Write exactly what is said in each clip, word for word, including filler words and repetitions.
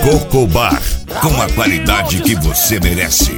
Coco Bar, com a qualidade que você merece.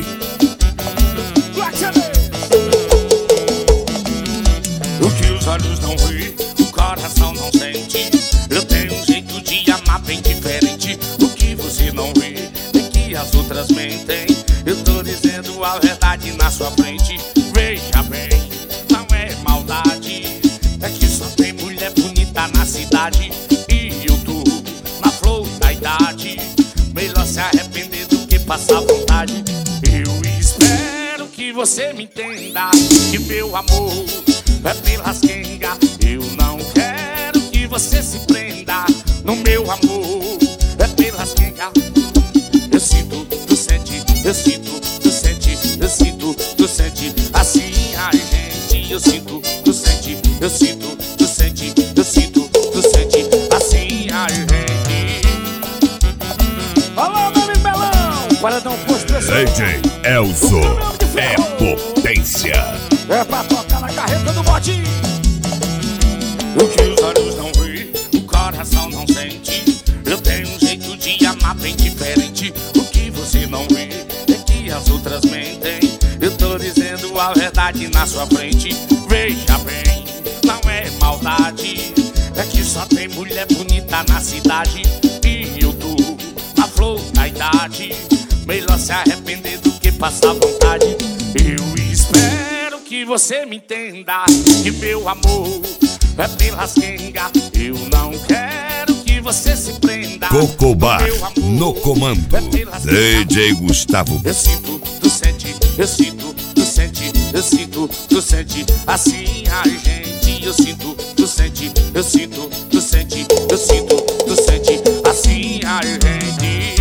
O que os olhos não veem, o coração não sente. Eu tenho um jeito de amar bem diferente. O que você não vê, é que as outras mentem. Eu tô dizendo a verdade na sua frente. Veja bem, não é maldade, é que só tem mulher bonita na cidade. E eu tô na flor da idade. Melhor se arrepender do que passar vontade. Eu espero que você me entenda, que meu amor é pelas quenga. Eu não quero que você se prenda no meu amor, é pelas quenga. Eu sinto, tu sente, eu sinto, tu sente, eu sinto, tu sente. Assim a gente, eu sinto, tu sente, eu sinto, tu sente, eu sinto, tu sente. Assim a gente. Alô, meu Melão, paredão posto D J Elzo é potência. É pra tocar na carreta do botinho. O que os olhos não veem, o coração não sente. Eu tenho um jeito de amar bem diferente. O que você não vê, é que as outras mentem. Eu tô dizendo a verdade na sua frente. Veja bem, não é maldade, é que só tem mulher bonita na cidade. E eu tô na flor da idade. Melhor se arrepender do que passar vontade. Eu espero que você me entenda, que meu amor é pelas quenga. Eu não quero que você se prenda. Coco Bar no comando, D J Gustavo. Eu sinto, tu sente, eu sinto, tu sente, eu sinto, tu sente. Assim a gente, eu sinto, tu sente, eu sinto, tu sente, eu sinto, tu sente. Assim a gente.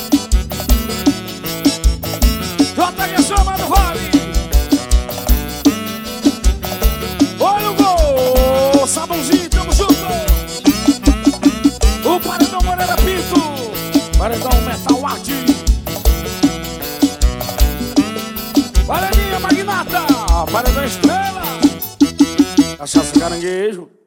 Jota aí, seu amado Vale. Olha o gol, sabãozinho, tamo junto. O paredão Moreira Pinto, paredão Metal Art. Paredinha Magnata, paredão Estrela, cachaça caranguejo.